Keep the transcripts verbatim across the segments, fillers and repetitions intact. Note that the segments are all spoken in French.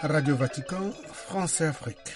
Radio Vatican, France et Afrique.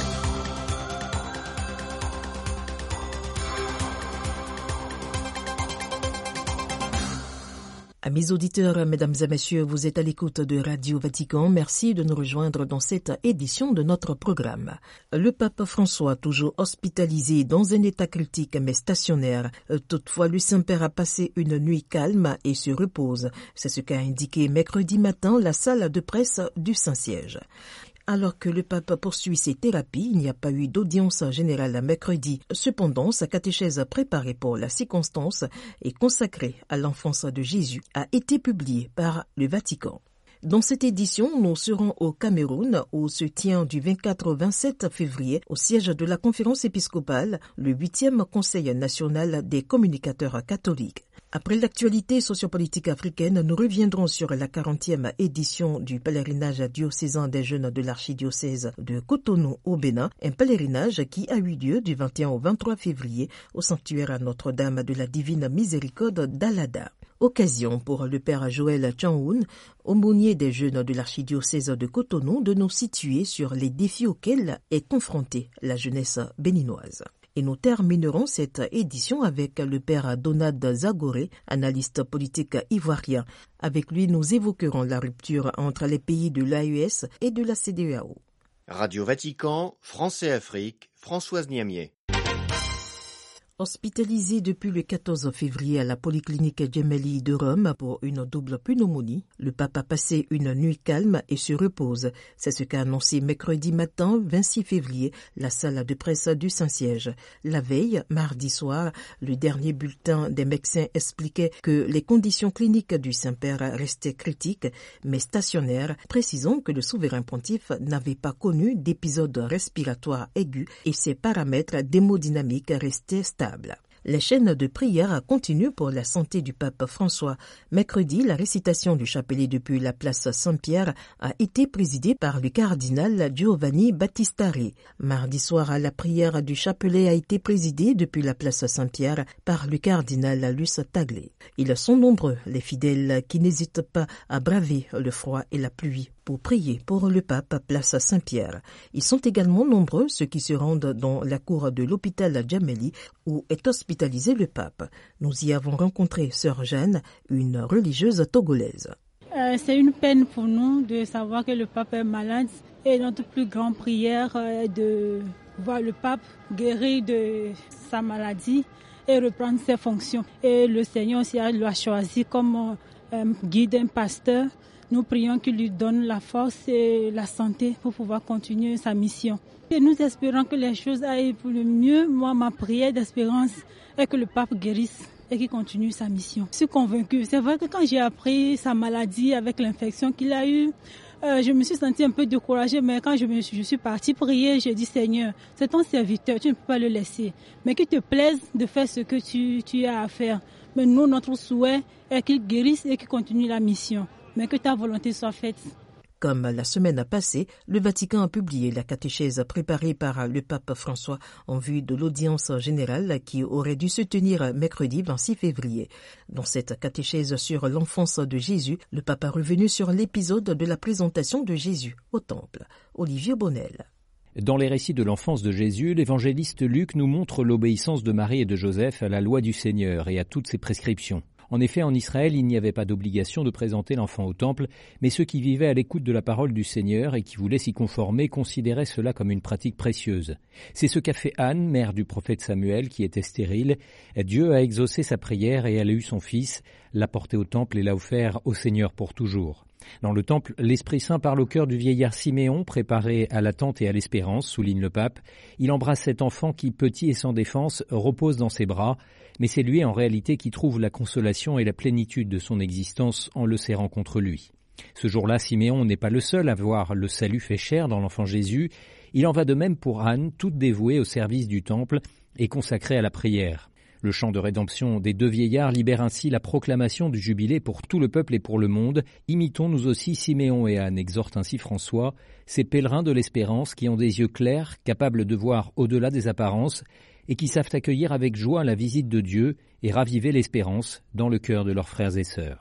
Amis auditeurs, mesdames et messieurs, vous êtes à l'écoute de Radio Vatican. Merci de nous rejoindre dans cette édition de notre programme. Le pape François, toujours hospitalisé dans un état critique mais stationnaire. Toutefois, le Saint-Père a passé une nuit calme et se repose. C'est ce qu'a indiqué mercredi matin la salle de presse du Saint-Siège. Alors que le pape poursuit ses thérapies, il n'y a pas eu d'audience générale mercredi. Cependant, sa catéchèse préparée pour la circonstance et consacrée à l'enfance de Jésus a été publiée par le Vatican. Dans cette édition, nous serons au Cameroun où se tient du vingt-quatre au vingt-sept février au siège de la conférence épiscopale le huitième Conseil national des communicateurs catholiques. Après l'actualité sociopolitique africaine, nous reviendrons sur la quarantième édition du pèlerinage diocésain des jeunes de l'archidiocèse de Cotonou au Bénin, un pèlerinage qui a eu lieu du vingt et un au vingt-trois février au sanctuaire à Notre-Dame de la Divine Miséricorde d'Alada. Occasion pour le père Joël Tchaoun, aumônier des jeunes de l'archidiocèse de Cotonou, de nous situer sur les défis auxquels est confrontée la jeunesse béninoise. Et nous terminerons cette édition avec le père Donald Zagoré, analyste politique ivoirien. Avec lui, nous évoquerons la rupture entre les pays de l'A E S et de la C D E A O. Radio Vatican, France et Afrique, Françoise Niamier. Hospitalisé depuis le quatorze février à la polyclinique Gemelli de Rome pour une double pneumonie, le pape a passé une nuit calme et se repose. C'est ce qu'a annoncé mercredi matin, vingt-six février, la salle de presse du Saint-Siège. La veille, mardi soir, le dernier bulletin des médecins expliquait que les conditions cliniques du Saint-Père restaient critiques, mais stationnaires, précisant que le souverain pontife n'avait pas connu d'épisode respiratoire aigu et ses paramètres d'hémodynamique restaient stables. Les chaînes de prière continuent pour la santé du pape François. Mercredi, la récitation du chapelet depuis la place Saint-Pierre a été présidée par le cardinal Giovanni Battistari. Mardi soir, la prière du chapelet a été présidée depuis la place Saint-Pierre par le cardinal Luce Taglé. Ils sont nombreux, les fidèles qui n'hésitent pas à braver le froid et la pluie pour prier pour le pape place Saint-Pierre. Ils sont également nombreux ceux qui se rendent dans la cour de l'hôpital Gemelli où est hospitalisé le pape. Nous y avons rencontré sœur Jeanne, une religieuse togolaise. Euh, c'est une peine pour nous de savoir que le pape est malade et notre plus grande prière est de voir le pape guéri de sa maladie et reprendre ses fonctions. Et le Seigneur aussi l'a choisi comme euh, guide, un pasteur. Nous prions qu'il lui donne la force et la santé pour pouvoir continuer sa mission. Et nous espérons que les choses aillent pour le mieux. Moi, ma prière d'espérance est que le pape guérisse et qu'il continue sa mission. Je suis convaincue. C'est vrai que quand j'ai appris sa maladie avec l'infection qu'il a eue, euh, je me suis sentie un peu découragée. Mais quand je, me, je suis partie prier, j'ai dit Seigneur, c'est ton serviteur, tu ne peux pas le laisser. Mais qu'il te plaise de faire ce que tu, tu as à faire. Mais nous, notre souhait est qu'il guérisse et qu'il continue la mission. Mais que ta volonté soit faite. Comme la semaine passée, le Vatican a publié la catéchèse préparée par le pape François en vue de l'audience générale qui aurait dû se tenir mercredi vingt-six février. Dans cette catéchèse sur l'enfance de Jésus, le pape a revenu sur l'épisode de la présentation de Jésus au temple. Olivier Bonnel. Dans les récits de l'enfance de Jésus, l'évangéliste Luc nous montre l'obéissance de Marie et de Joseph à la loi du Seigneur et à toutes ses prescriptions. En effet, en Israël, il n'y avait pas d'obligation de présenter l'enfant au temple, mais ceux qui vivaient à l'écoute de la parole du Seigneur et qui voulaient s'y conformer considéraient cela comme une pratique précieuse. C'est ce qu'a fait Anne, mère du prophète Samuel, qui était stérile. Dieu a exaucé sa prière et elle a eu son fils, l'a porté au temple et l'a offert au Seigneur pour toujours. Dans le temple, l'Esprit Saint parle au cœur du vieillard Siméon, préparé à l'attente et à l'espérance, souligne le pape. Il embrasse cet enfant qui, petit et sans défense, repose dans ses bras, mais c'est lui en réalité qui trouve la consolation et la plénitude de son existence en le serrant contre lui. Ce jour-là, Siméon n'est pas le seul à voir le salut fait chair dans l'enfant Jésus. Il en va de même pour Anne, toute dévouée au service du temple et consacrée à la prière. Le chant de rédemption des deux vieillards libère ainsi la proclamation du jubilé pour tout le peuple et pour le monde. Imitons nous aussi Siméon et Anne, exhorte ainsi François, ces pèlerins de l'espérance qui ont des yeux clairs, capables de voir au-delà des apparences et qui savent accueillir avec joie la visite de Dieu et raviver l'espérance dans le cœur de leurs frères et sœurs.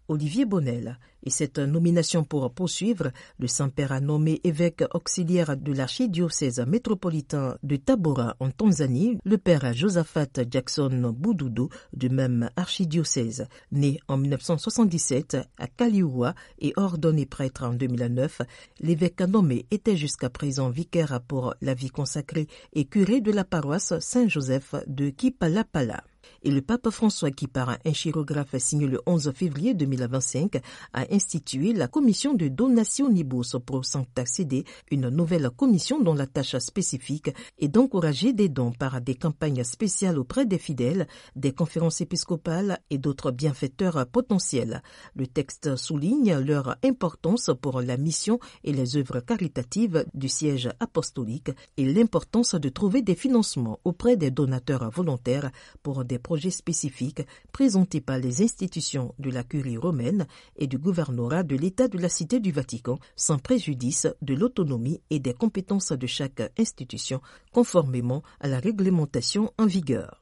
Olivier Bonnel. Et cette nomination pour poursuivre, le Saint-Père a nommé évêque auxiliaire de l'archidiocèse métropolitain de Tabora en Tanzanie, le père Josaphat Jackson Boudoudou du même archidiocèse. Né en mille neuf cent soixante-dix-sept à Kaliua et ordonné prêtre en deux mille neuf, l'évêque nommé était jusqu'à présent vicaire pour la vie consacrée et curé de la paroisse Saint-Joseph de Kipalapala. Et le pape François, qui par un chirographe signé le onze février deux mille vingt-cinq, a institué la commission de Donationibus pro Sancta Sede, une nouvelle commission dont la tâche spécifique est d'encourager des dons par des campagnes spéciales auprès des fidèles, des conférences épiscopales et d'autres bienfaiteurs potentiels. Le texte souligne leur importance pour la mission et les œuvres caritatives du siège apostolique et l'importance de trouver des financements auprès des donateurs volontaires pour des projets spécifiques présentés par les institutions de la Curie romaine et du gouvernorat de l'État de la Cité du Vatican, sans préjudice de l'autonomie et des compétences de chaque institution, conformément à la réglementation en vigueur.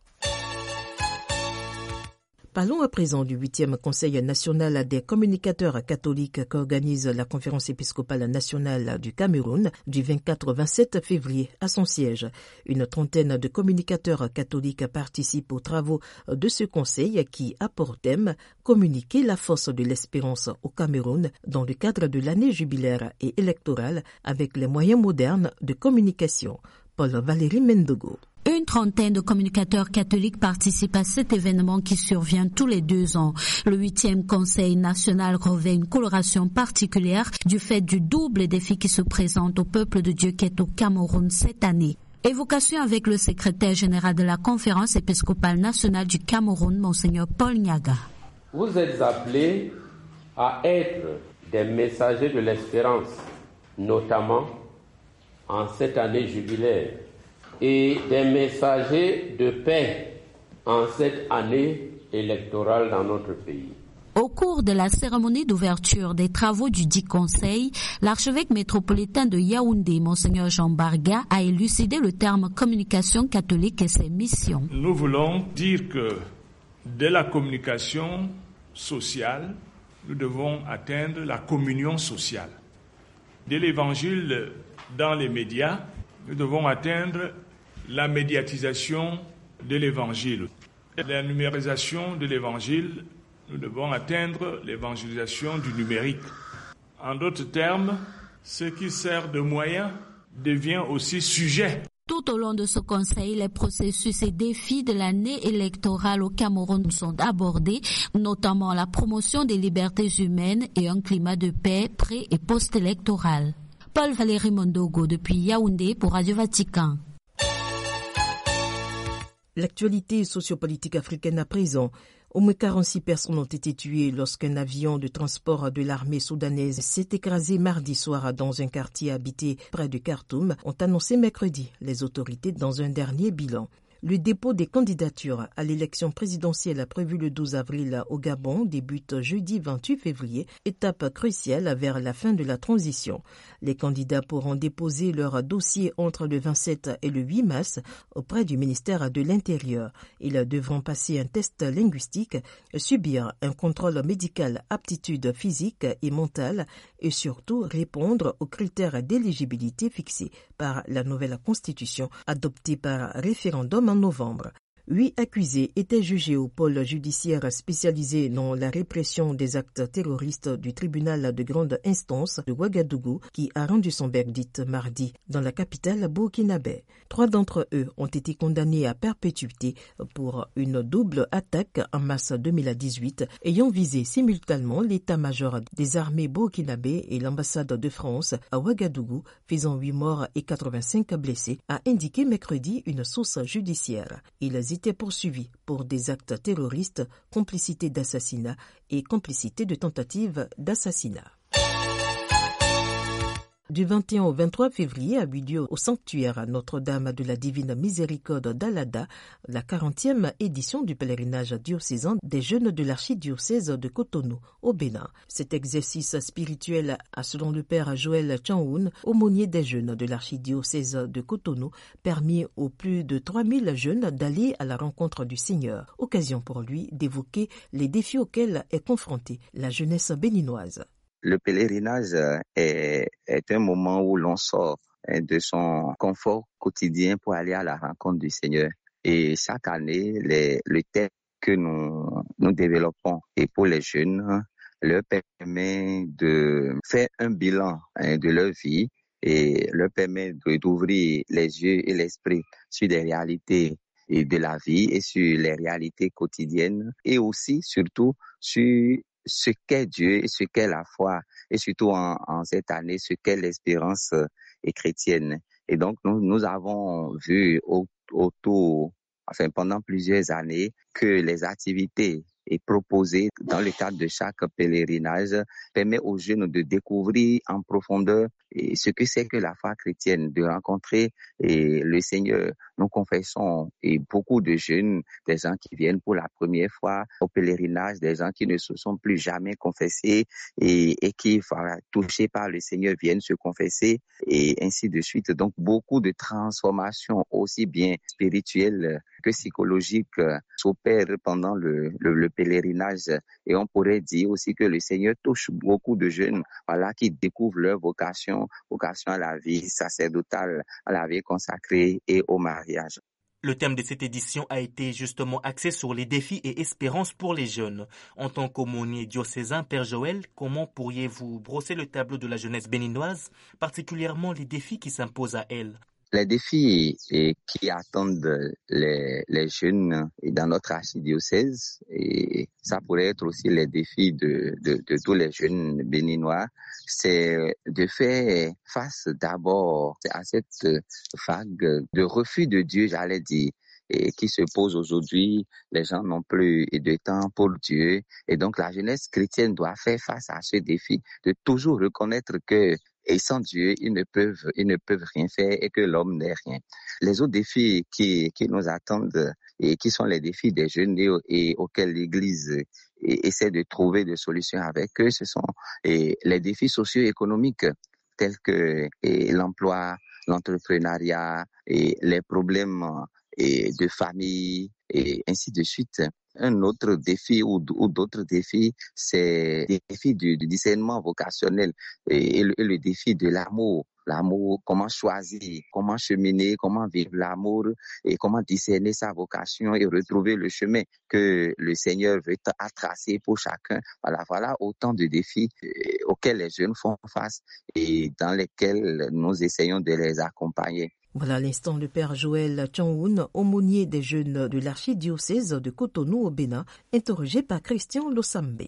Parlons à présent du huitième Conseil national des communicateurs catholiques qu'organise la Conférence épiscopale nationale du Cameroun du vingt-quatre au vingt-sept février à son siège. Une trentaine de communicateurs catholiques participent aux travaux de ce conseil qui a pour thème « Communiquer la force de l'espérance au Cameroun dans le cadre de l'année jubilaire et électorale avec les moyens modernes de communication ». Paul-Valéry Mendogo. Une trentaine de communicateurs catholiques participent à cet événement qui survient tous les deux ans. Le huitième Conseil national revêt une coloration particulière du fait du double défi qui se présente au peuple de Dieu qui est au Cameroun cette année. Évocation avec le secrétaire général de la Conférence épiscopale nationale du Cameroun, Monseigneur Paul Nyaga. Vous êtes appelés à être des messagers de l'espérance, notamment en cette année jubilaire, et des messagers de paix en cette année électorale dans notre pays. Au cours de la cérémonie d'ouverture des travaux du dit conseil, l'archevêque métropolitain de Yaoundé, Monseigneur Jean Barga, a élucidé le terme communication catholique et ses missions. Nous voulons dire que dès la communication sociale, nous devons atteindre la communion sociale. Dès l'évangile dans les médias, nous devons atteindre la médiatisation de l'évangile. La numérisation de l'évangile, nous devons atteindre l'évangélisation du numérique. En d'autres termes, ce qui sert de moyen devient aussi sujet. Tout au long de ce conseil, les processus et défis de l'année électorale au Cameroun sont abordés, notamment la promotion des libertés humaines et un climat de paix pré- et post-électoral. Paul-Valéry Mendogo depuis Yaoundé pour Radio Vatican. L'actualité sociopolitique africaine à présent. Au moins quarante-six personnes ont été tuées lorsqu'un avion de transport de l'armée soudanaise s'est écrasé mardi soir dans un quartier habité près de Khartoum, ont annoncé mercredi les autorités dans un dernier bilan. Le dépôt des candidatures à l'élection présidentielle prévue le douze avril au Gabon débute jeudi vingt-huit février, étape cruciale vers la fin de la transition. Les candidats pourront déposer leur dossier entre le vingt-sept et le huit mars auprès du ministère de l'Intérieur. Ils devront passer un test linguistique, subir un contrôle médical aptitude physique et mentale et surtout répondre aux critères d'éligibilité fixés par la nouvelle constitution adoptée par référendum en novembre. Huit accusés étaient jugés au pôle judiciaire spécialisé dans la répression des actes terroristes du tribunal de grande instance de Ouagadougou qui a rendu son verdict mardi dans la capitale burkinabé. Trois d'entre eux ont été condamnés à perpétuité pour une double attaque en mars deux mille dix-huit ayant visé simultanément l'état-major des armées burkinabé et l'ambassade de France à Ouagadougou, faisant huit morts et quatre-vingt-cinq blessés, a indiqué mercredi une source judiciaire. Ils étaient poursuivis pour des actes terroristes, complicité d'assassinat et complicité de tentative d'assassinat. Du vingt et un au vingt-trois février a eu lieu au sanctuaire Notre-Dame de la Divine Miséricorde d'Alada la quarantième édition du pèlerinage diocésain des jeunes de l'archidiocèse de Cotonou au Bénin. Cet exercice spirituel a, selon le père Joël Chanhoun, aumônier des jeunes de l'archidiocèse de Cotonou, permis aux plus de trois mille jeunes d'aller à la rencontre du Seigneur. Occasion pour lui d'évoquer les défis auxquels est confrontée la jeunesse béninoise. Le pèlerinage est, est un moment où l'on sort de son confort quotidien pour aller à la rencontre du Seigneur. Et chaque année, les, le thème que nous, nous développons et pour les jeunes leur permet de faire un bilan hein, de leur vie et leur permet de, d'ouvrir les yeux et l'esprit sur des réalités et de la vie et sur les réalités quotidiennes et aussi, surtout, sur ce qu'est Dieu et ce qu'est la foi et surtout en, en cette année, ce qu'est l'espérance et chrétienne. Et donc, nous, nous avons vu autour, enfin, pendant plusieurs années que les activités et proposées dans le cadre de chaque pèlerinage permet aux jeunes de découvrir en profondeur et ce que c'est que la foi chrétienne, de rencontrer et le Seigneur. Nous confessons et beaucoup de jeunes, des gens qui viennent pour la première fois au pèlerinage, des gens qui ne se sont plus jamais confessés et, et qui, voilà, touchés par le Seigneur, viennent se confesser et ainsi de suite. Donc beaucoup de transformations aussi bien spirituelles que psychologiques s'opèrent pendant le, le, le pèlerinage et on pourrait dire aussi que le Seigneur touche beaucoup de jeunes, voilà, qui découvrent leur vocation, vocation à la vie sacerdotale, à la vie consacrée et au mariage. Le thème de cette édition a été justement axé sur les défis et espérances pour les jeunes. En tant qu'aumônier diocésain, Père Joël, comment pourriez-vous brosser le tableau de la jeunesse béninoise, particulièrement les défis qui s'imposent à elle? Les défis et qui attendent les, les jeunes dans notre archidiocèse, et ça pourrait être aussi les défis de, de, de tous les jeunes béninois, c'est de faire face d'abord à cette vague de refus de Dieu, j'allais dire, et qui se pose aujourd'hui. Les gens n'ont plus de temps pour Dieu et donc la jeunesse chrétienne doit faire face à ce défi de toujours reconnaître que et sans Dieu, ils ne peuvent, ils ne peuvent rien faire et que l'homme n'est rien. Les autres défis qui, qui nous attendent et qui sont les défis des jeunes et, et auxquels l'Église et, essaie de trouver des solutions avec eux, ce sont et, les défis socio-économiques tels que et, l'emploi, l'entrepreneuriat et les problèmes et, de famille et ainsi de suite. Un autre défi ou, ou d'autres défis, c'est le défi du, du discernement vocationnel et, et, le, et le défi de l'amour. L'amour, comment choisir, comment cheminer, comment vivre l'amour et comment discerner sa vocation et retrouver le chemin que le Seigneur veut tracer pour chacun. Voilà, voilà autant de défis auxquels les jeunes font face et dans lesquels nous essayons de les accompagner. Voilà à l'instant le père Joël Chanhoun, aumônier des jeunes de l'archidiocèse de Cotonou au Bénin, interrogé par Christian Losambe.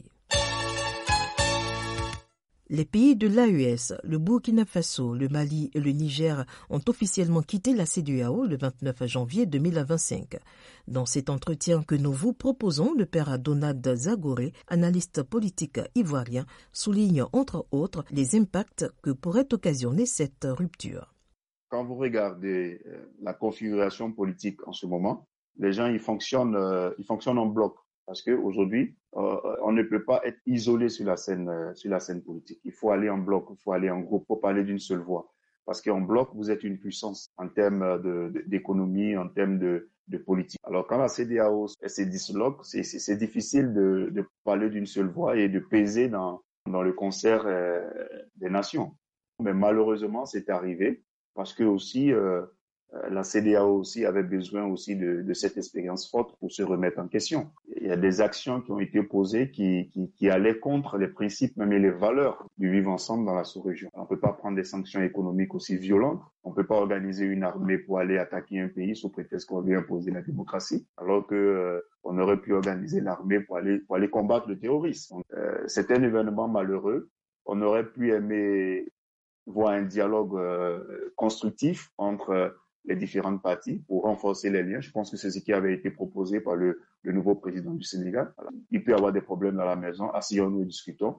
Les pays de l'A E S, le Burkina Faso, le Mali et le Niger ont officiellement quitté la C E D E A O le vingt-neuf janvier deux mille vingt-cinq. Dans cet entretien que nous vous proposons, le père Donald Zagoré, analyste politique ivoirien, souligne entre autres les impacts que pourrait occasionner cette rupture. Quand vous regardez la configuration politique en ce moment, les gens ils fonctionnent, euh, ils fonctionnent en bloc. Parce qu'aujourd'hui, euh, on ne peut pas être isolé sur la scène, euh, sur la scène politique. Il faut aller en bloc, il faut aller en groupe pour parler d'une seule voix. Parce qu'en bloc, vous êtes une puissance en termes de, de, d'économie, en termes de, de politique. Alors quand la C E D E A O se disloque, c'est, c'est, c'est difficile de, de parler d'une seule voix et de peser dans, dans le concert euh, des nations. Mais malheureusement, c'est arrivé parce que aussi euh, la C E D E A O aussi avait besoin aussi de, de cette expérience forte pour se remettre en question. Il y a des actions qui ont été posées qui, qui, qui allaient contre les principes, même les valeurs du vivre ensemble dans la sous-région. On ne peut pas prendre des sanctions économiques aussi violentes. On ne peut pas organiser une armée pour aller attaquer un pays sous prétexte qu'on veut imposer la démocratie, alors que euh, on aurait pu organiser l'armée pour aller, pour aller combattre le terrorisme. Donc, euh, c'est un événement malheureux. On aurait pu aimer voir un dialogue euh, constructif entre euh, les différentes parties pour renforcer les liens. Je pense que c'est ce qui avait été proposé par le, le nouveau président du Sénégal. Voilà. Il peut y avoir des problèmes dans la maison, asseyons-nous et discutons.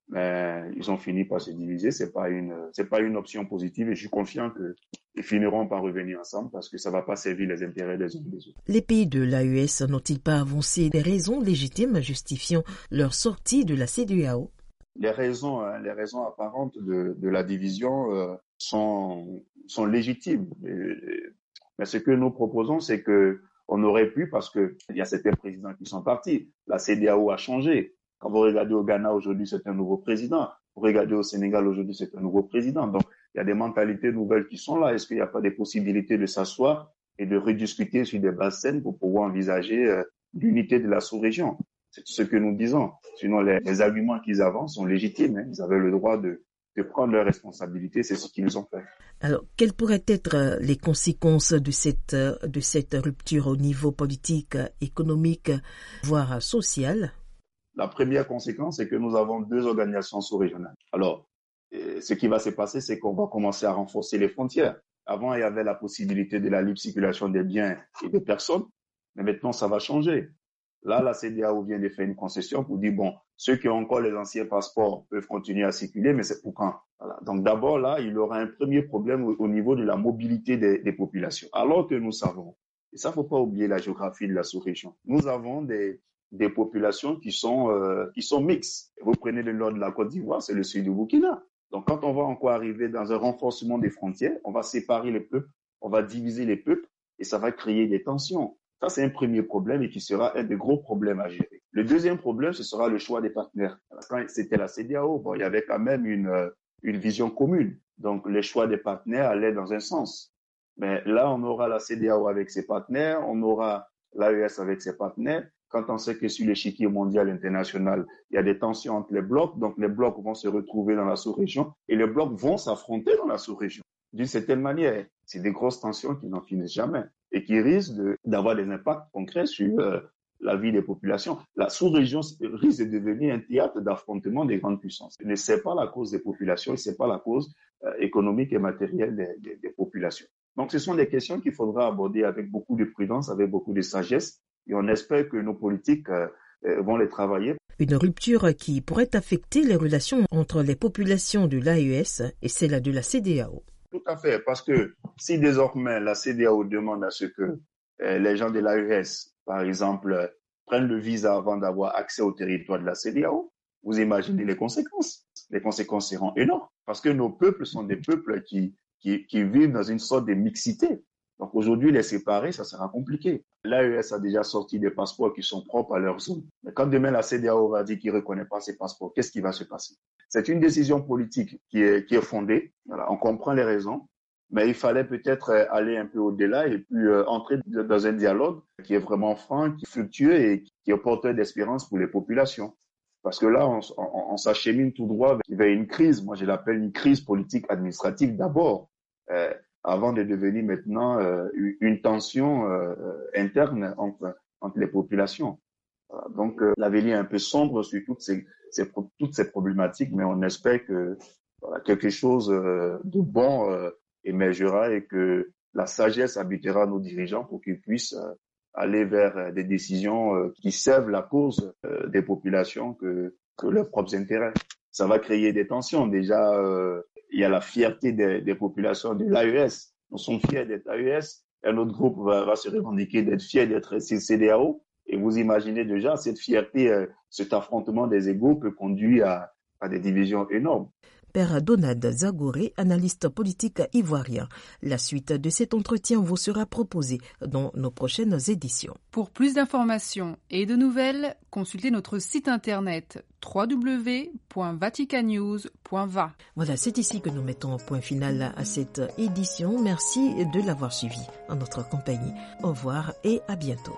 mais ils ont fini par se diviser. C'est pas une, c'est pas une option positive et je suis confiant qu'ils finiront par revenir ensemble parce que ça va pas servir les intérêts des uns et des autres. Les pays de l'A E S n'ont-ils pas avancé des raisons légitimes justifiant leur sortie de la C E D E A O? Les raisons, hein, les raisons apparentes de, de la division euh, sont, sont légitimes. Et, mais ce que nous proposons, c'est que on aurait pu, parce que il y a certains présidents qui sont partis. La C E D E A O a changé. Quand vous regardez au Ghana aujourd'hui, c'est un nouveau président. Vous regardez au Sénégal aujourd'hui, c'est un nouveau président. Donc, il y a des mentalités nouvelles qui sont là. Est-ce qu'il n'y a pas des possibilités de s'asseoir et de rediscuter sur des bases saines pour pouvoir envisager euh, l'unité de la sous-région? C'est ce que nous disons. Sinon, les, les arguments qu'ils avancent sont légitimes. Hein. Ils avaient le droit de, de prendre leurs responsabilités. C'est ce qu'ils ont fait. Alors, quelles pourraient être les conséquences de cette, de cette rupture au niveau politique, économique, voire social? La première conséquence, c'est que nous avons deux organisations sous-régionales. Alors, ce qui va se passer, c'est qu'on va commencer à renforcer les frontières. Avant, il y avait la possibilité de la libre circulation des biens et des personnes, mais maintenant, ça va changer. Là, la C E D E A O vient de faire une concession pour dire, bon, ceux qui ont encore les anciens passeports peuvent continuer à circuler, mais c'est pour quand? Voilà. Donc d'abord, là, il y aura un premier problème au, au niveau de la mobilité des, des populations. Alors que nous savons, et ça, faut pas oublier la géographie de la sous-région, nous avons des, des populations qui sont, euh, qui sont mixtes. Vous prenez le nord de la Côte d'Ivoire, c'est le sud du Burkina. Donc quand on va encore arriver dans un renforcement des frontières, on va séparer les peuples, on va diviser les peuples, et ça va créer des tensions. Ça, c'est un premier problème et qui sera un des gros problèmes à gérer. Le deuxième problème, ce sera le choix des partenaires. Quand c'était la C E D E A O, bon, il y avait quand même une, une vision commune. Donc, les choix des partenaires allaient dans un sens. Mais là, on aura la C E D E A O avec ses partenaires, on aura l'A E S avec ses partenaires. Quand on sait que sur l'échiquier mondial international, il y a des tensions entre les blocs, donc les blocs vont se retrouver dans la sous-région et les blocs vont s'affronter dans la sous-région. D'une certaine manière, c'est des grosses tensions qui n'en finissent jamais et qui risquent de, d'avoir des impacts concrets sur euh, la vie des populations. La sous-région risque de devenir un théâtre d'affrontement des grandes puissances. Ne sait pas la cause des populations, ce n'est pas la cause euh, économique et matérielle des, des, des populations. Donc, ce sont des questions qu'il faudra aborder avec beaucoup de prudence, avec beaucoup de sagesse, et on espère que nos politiques euh, euh, vont les travailler. Une rupture qui pourrait affecter les relations entre les populations de l'A E S et celles de la C E D E A O. Tout à fait, parce que si désormais la C E D E A O demande à ce que euh, les gens de l'A E S, par exemple, euh, prennent le visa avant d'avoir accès au territoire de la C E D E A O, vous imaginez les conséquences. Les conséquences seront énormes, parce que nos peuples sont des peuples qui, qui, qui vivent dans une sorte de mixité. Donc aujourd'hui, les séparer, ça sera compliqué. L'A E S a déjà sorti des passeports qui sont propres à leur zone. Mais quand demain la C E D E A O va dire qu'il ne reconnaît pas ces passeports, qu'est-ce qui va se passer? C'est une décision politique qui est, qui est fondée. Voilà, on comprend les raisons, mais il fallait peut-être aller un peu au-delà et puis euh, entrer dans un dialogue qui est vraiment franc, qui est fructueux et qui est porteur d'espérance pour les populations. Parce que là, on, on, on s'achemine tout droit vers une crise. Moi, je l'appelle une crise politique administrative d'abord. Euh, avant de devenir maintenant euh, une tension euh, interne entre, entre les populations. Voilà. Donc, euh, l'avenir est un peu sombre sur toutes ces, ces, toutes ces problématiques, mais on espère que voilà, quelque chose euh, de bon euh, émergera et que la sagesse habitera nos dirigeants pour qu'ils puissent euh, aller vers euh, des décisions euh, qui servent la cause euh, des populations que, que leurs propres intérêts. Ça va créer des tensions. Déjà, euh, il y a la fierté des, des populations de l'A E S. Nous sommes fiers d'être A E S. Un autre groupe va, va se revendiquer d'être fier d'être C E D E A O. Et vous imaginez déjà cette fierté, euh, cet affrontement des égos peut conduire à, à des divisions énormes. Père Donald Zagoré, analyste politique ivoirien. La suite de cet entretien vous sera proposée dans nos prochaines éditions. Pour plus d'informations et de nouvelles, consultez notre site internet w w w point vatican news point v a. Voilà, c'est ici que nous mettons un point final à cette édition. Merci de l'avoir suivi en notre compagnie. Au revoir et à bientôt.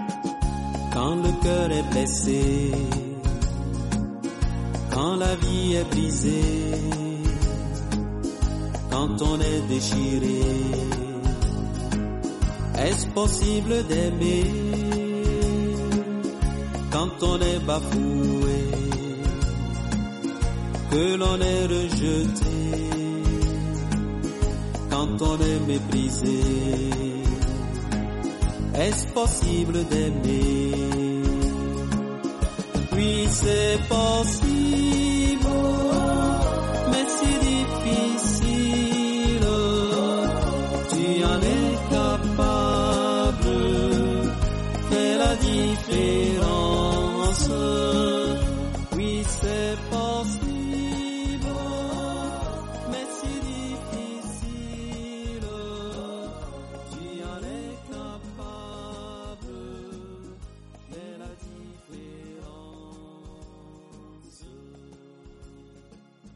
Quand le cœur est blessé, quand la vie est brisée, quand on est déchiré, est-ce possible d'aimer? Quand on est bafoué, que l'on est rejeté, quand on est méprisé, est-ce possible d'aimer? Oui, c'est possible.